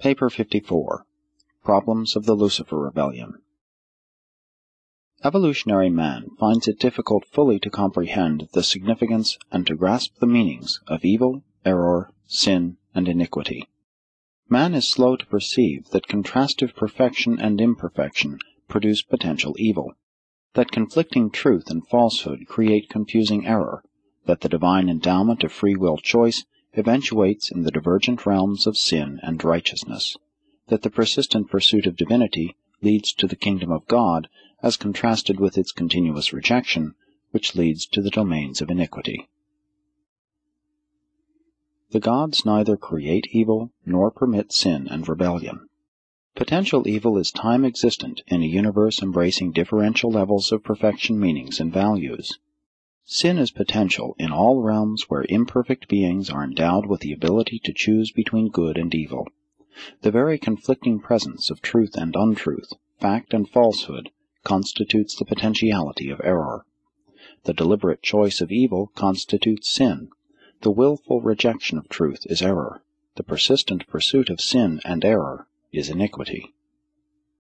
Paper 54. Problems of the Lucifer Rebellion. Evolutionary man finds it difficult fully to comprehend the significance and to grasp the meanings of evil, error, sin, and iniquity. Man is slow to perceive that contrastive perfection and imperfection produce potential evil, that conflicting truth and falsehood create confusing error, that the divine endowment of free will choice eventuates in the divergent realms of sin and righteousness, that the persistent pursuit of divinity leads to the kingdom of God as contrasted with its continuous rejection, which leads to the domains of iniquity. The gods neither create evil nor permit sin and rebellion. Potential evil is time-existent in a universe embracing differential levels of perfection, meanings, and values. Sin is potential in all realms where imperfect beings are endowed with the ability to choose between good and evil. The very conflicting presence of truth and untruth, fact and falsehood, constitutes the potentiality of error. The deliberate choice of evil constitutes sin. The willful rejection of truth is error. The persistent pursuit of sin and error is iniquity.